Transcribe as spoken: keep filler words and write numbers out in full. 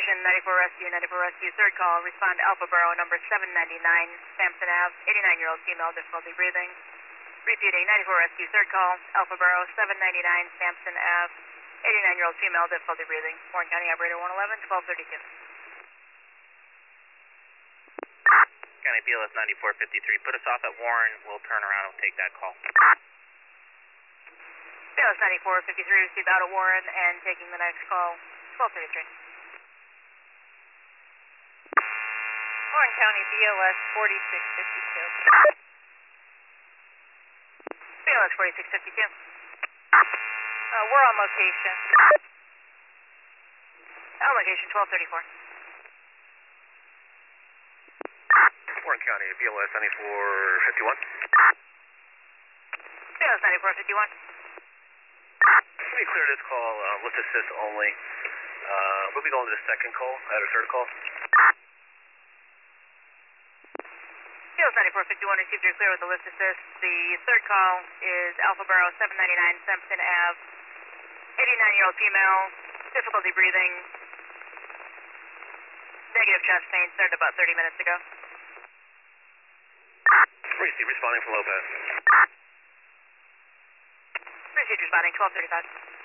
Station ninety-four Rescue, ninety-four Rescue, third call, respond to Alpha Bravo number seven ninety-nine, Sampson Ave, eighty-nine-year-old female, difficulty breathing. Repeating, ninety-four Rescue, third call, Alpha Bravo seven ninety-nine, Sampson Ave, eighty-nine-year-old female, difficulty breathing. Warren County Operator one eleven, twelve thirty-two. County B L S ninety-four fifty-three, put us off at Warren, we'll turn around and take that call. B L S ninety-four fifty-three, received out of Warren and taking the next call, twelve thirty-three. Warren County B L S forty-six fifty-two. B L S forty-six fifty-two. Uh, we're on location. On location, twelve thirty-four. Warren County B L S ninety-four fifty-one. B L S ninety-four fifty-one. Let me clear this call, uh, lift assist only. Uh, we'll be going to the second call, at our third call. B L S ninety-four fifty-one, received your clear with the lift assist. The third call is Alpha Bravo seven ninety-nine, Sampson Ave, eighty-nine-year-old female, difficulty breathing, negative chest pain, started about thirty minutes ago. Receive, responding from Lopez. Received responding, twelve thirty-five.